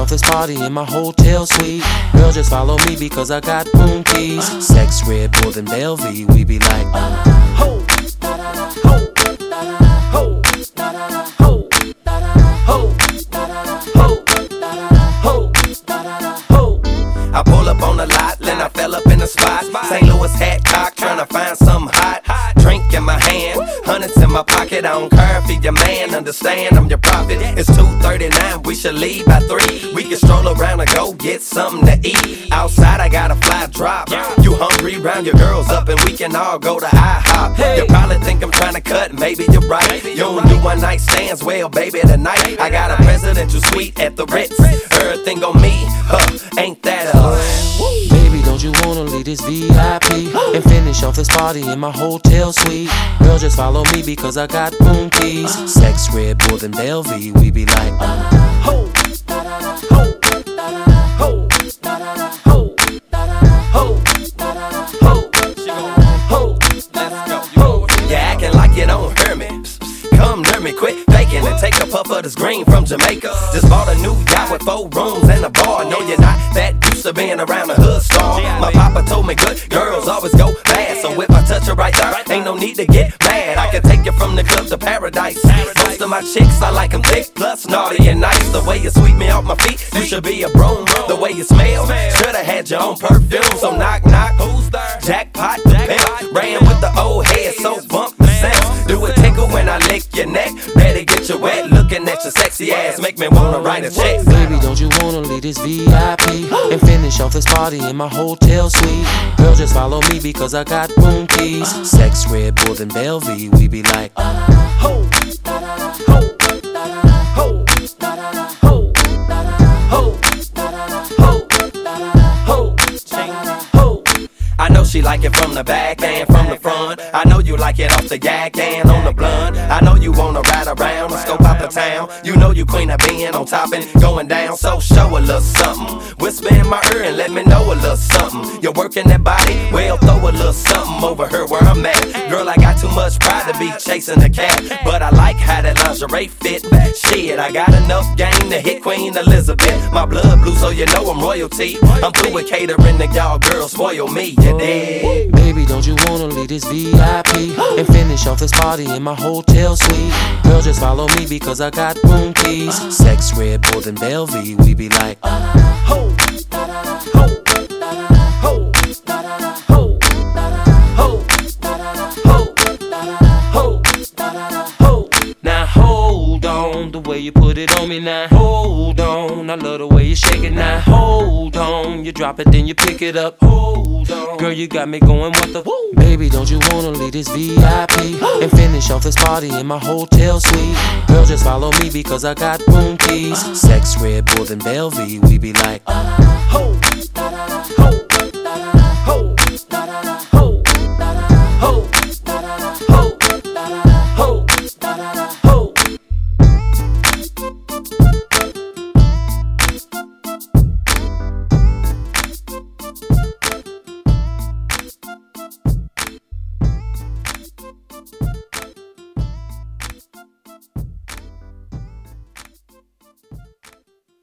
off this party in my hotel suite. Girl, just follow me because I got room keys. Sex, Red Bull, and Bellevue. We be like, ho, ho, ho, ho, ho, ho, ho. I pull up on the lot, then I fell up in the spot. St. Louis hat cock, tryna find something hot. Drink in my hand, hundreds in my pocket. I don't care if you're your man, understand I'm your prophet. It's 2:39, we should leave by 3. We can stroll around and go get something to eat. Outside I got a fly drop. You hungry, round your girls up and we can all go to IHOP. You probably think I'm tryna cut, maybe you're right. You don't do one night stands, well baby tonight I got a presidential suite at the Ritz. Everything on me, ain't that Baby, don't you wanna leave this VIP and finish off this party in my hotel suite? Girl, just follow me because I got room keys. Sex, Red Bull, and Bellevue. We be like, ho, ho, ho, ho, ho, ho, ho. You acting like you don't hear me. Come near me, quit faking and take a puff of this green from Jamaica. Just bought a new yacht with 4 rooms and a bar. No, you're not that used to being around a hood star. My papa told me good girls always go fast. So if I touch her right there, ain't no need to get mad. I can take you from the club to paradise. Most of my chicks, I like them thick, plus naughty and nice. The way you sweep me off my feet, you should be a broom. The way you smell, should've had your own perfume. So knock, knock, who's there? Jackpot, the pimp. Ran with the old head, so bump the sound. Do a tickle when I lick your neck. Better get you wet, looking at your sexy ass. Make me wanna write a check. Baby, don't you wanna leave this VIP and finish off this party in my hotel suite? Girl, just follow me because I got room keys. Sex, Red Bull, and Bellevue. We be like, ho, ho, ho, ho, ho, ho, ho. I know she like it from the back and from the front. I know you like it off the yak and on the blunt. I know you wanna ride around and scope out the town. You know you queen of being on top and going down. So show a little something. Whisper in my ear and let me know a little something. You're working that body, well throw a little something over here where I'm at. Girl, I got too much pride to be chasing a cat, but I like how that lingerie fit. Shit, I got enough game to hit Queen Elizabeth. My blood blue, so you know I'm royalty. I'm through with catering to y'all girls, spoil me. Baby, don't you wanna leave this VIP and finish off this party in my hotel suite? Girl, just follow me because I got room keys. Sex, Red Bull, and Bellevue. We be like, ho, ho, ho, ho, ho, ho, ho. Now hold on, the way you put it on me now. Hold on, I love the way you shake it now. Hold on, you drop it then you pick it up. Hold on, girl, you got me going what the woo. Baby, don't you wanna leave this VIP and finish off this party in my hotel suite? Girl, just follow me because I got room keys. Sex, Red Bull, and Bellevue. We be like, ho.